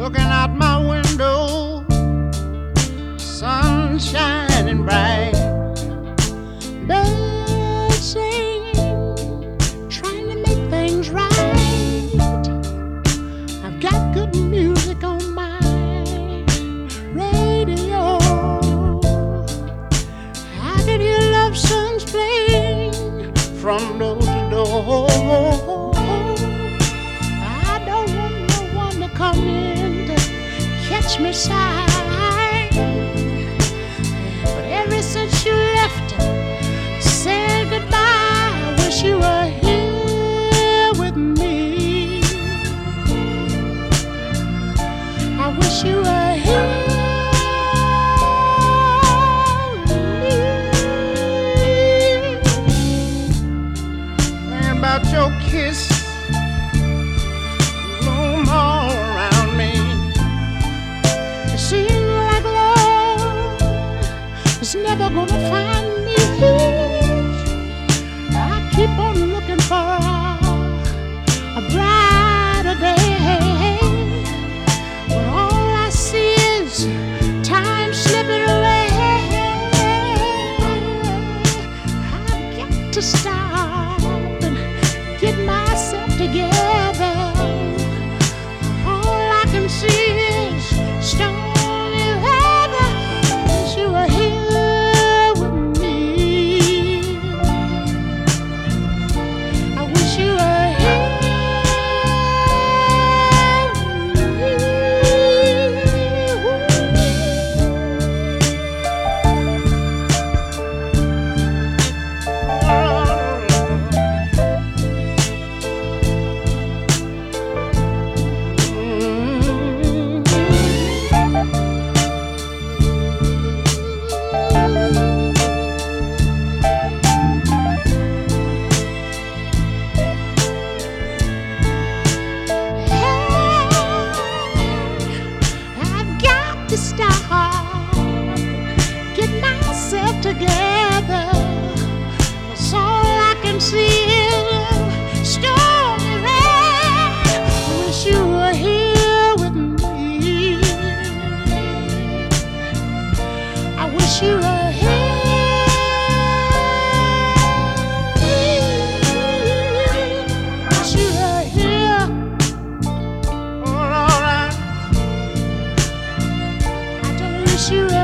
looking out my window, sun shining bright, birds singing, trying to make things right. I've got good music on my radio. I can hear love songs playing from door to door. I don't want no one to come in to catch me sighing. But ever since you left, said goodbye, I wish you were here with me. I wish you were here. About your kiss, bloom all around me. It seems like love is never gonna find me. I keep on looking for a brighter day, but all I see is time slipping away. I've got to stop and get myself together. All I can see is stormy weather. Wish you were here with me. I wish you were here to stop, get myself together. 'Cause all I can see is stormy rain. I wish you were here with me. I wish you were here. Wish you were here. Oh, Lord, wish you